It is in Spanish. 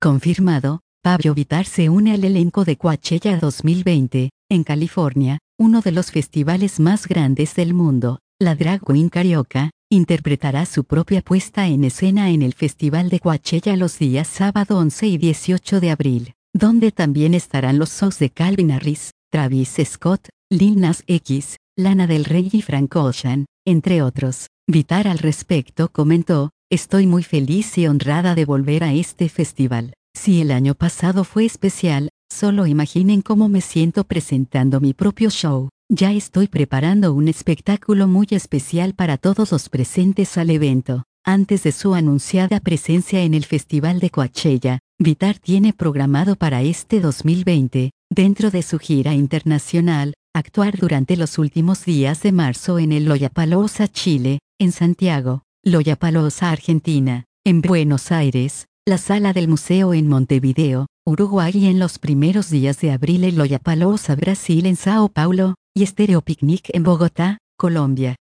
Confirmado, Pablo Vittar se une al elenco de Coachella 2020, en California, uno de los festivales más grandes del mundo. La drag queen carioca interpretará su propia puesta en escena en el Festival de Coachella los días sábado 11 y 18 de abril, donde también estarán los shows de Calvin Harris, Travis Scott, Lil Nas X, Lana Del Rey y Frank Ocean, entre otros. Vittar al respecto comentó: "Estoy muy feliz y honrada de volver a este festival. Si el año pasado fue especial, solo imaginen cómo me siento presentando mi propio show. Ya estoy preparando un espectáculo muy especial para todos los presentes al evento". Antes de su anunciada presencia en el Festival de Coachella, Vittar tiene programado para este 2020, dentro de su gira internacional, actuar durante los últimos días de marzo en el Lollapalooza Chile, en Santiago, Lollapalooza Argentina, en Buenos Aires, la Sala del Museo en Montevideo, Uruguay y en los primeros días de abril el Lollapalooza Brasil en Sao Paulo, y Stereo Picnic en Bogotá, Colombia.